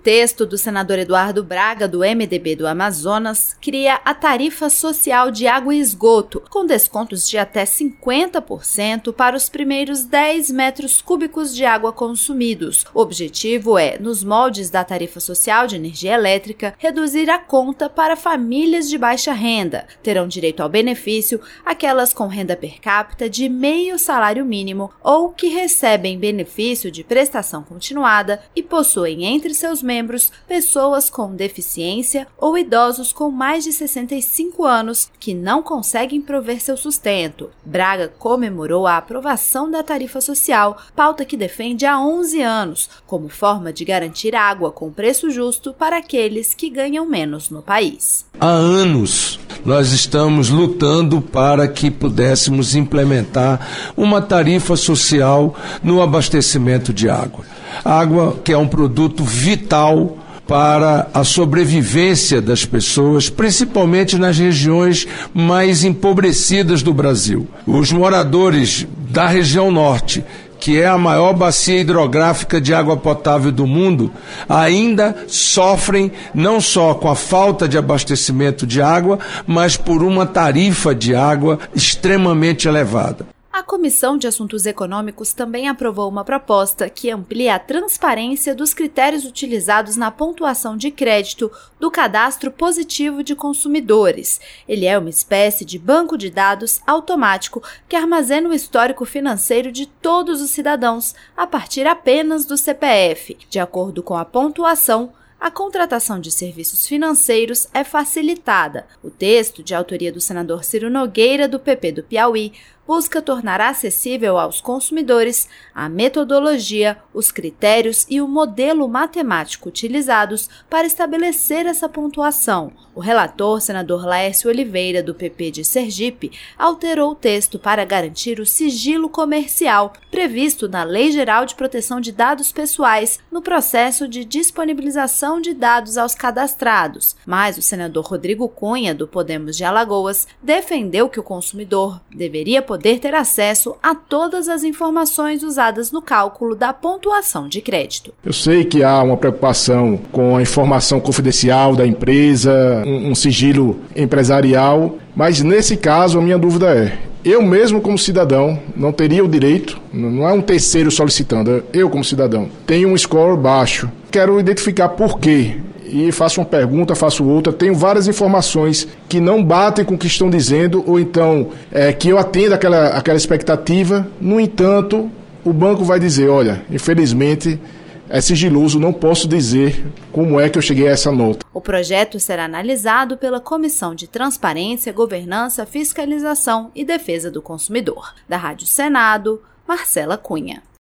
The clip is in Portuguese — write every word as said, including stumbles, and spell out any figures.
texto do senador Eduardo Braga, do M D B do Amazonas, cria a tarifa social de água e esgoto, com descontos de até cinquenta por cento para os primeiros dez metros cúbicos de água consumidos. O objetivo é, nos moldes da tarifa social de energia elétrica, reduzir a conta para famílias de baixa renda. Terão direito ao benefício aquelas com renda per capita de meio salário mínimo ou que recebem benefício de prestação continuada e possuem entre seus membros pessoas com deficiência ou idosos com mais de sessenta e cinco anos que não conseguem prover seu sustento. Braga comemorou a aprovação da tarifa social, pauta que defende há onze anos, como forma de garantir água com preço justo para aqueles que ganham menos no país. Há anos nós estamos lutando para que pudéssemos implementar uma tarifa social no abastecimento de água. Água que é um produto vital para a sobrevivência das pessoas, principalmente nas regiões mais empobrecidas do Brasil. Os moradores da região norte, que é a maior bacia hidrográfica de água potável do mundo, ainda sofrem não só com a falta de abastecimento de água, mas por uma tarifa de água extremamente elevada. A Comissão de Assuntos Econômicos também aprovou uma proposta que amplia a transparência dos critérios utilizados na pontuação de crédito do Cadastro Positivo de Consumidores. Ele é uma espécie de banco de dados automático que armazena o histórico financeiro de todos os cidadãos a partir apenas do C P F. De acordo com a pontuação, a contratação de serviços financeiros é facilitada. O texto, de autoria do senador Ciro Nogueira, do P P do Piauí, busca tornar acessível aos consumidores a metodologia, os critérios e o modelo matemático utilizados para estabelecer essa pontuação. O relator, senador Laércio Oliveira, do P P de Sergipe, alterou o texto para garantir o sigilo comercial previsto na Lei Geral de Proteção de Dados Pessoais no processo de disponibilização de dados aos cadastrados. Mas o senador Rodrigo Cunha, do Podemos de Alagoas, defendeu que o consumidor deveria poder poder ter acesso a todas as informações usadas no cálculo da pontuação de crédito. Eu sei que há uma preocupação com a informação confidencial da empresa, um, um sigilo empresarial, mas nesse caso a minha dúvida é, eu mesmo como cidadão não teria o direito, não é um terceiro solicitando, eu como cidadão tenho um score baixo, quero identificar por quê. E faço uma pergunta, faço outra, tenho várias informações que não batem com o que estão dizendo, ou então é, que eu atenda aquela, aquela expectativa. No entanto, o banco vai dizer, olha, infelizmente é sigiloso, não posso dizer como é que eu cheguei a essa nota. O projeto será analisado pela Comissão de Transparência, Governança, Fiscalização e Defesa do Consumidor. Da Rádio Senado, Marcela Cunha.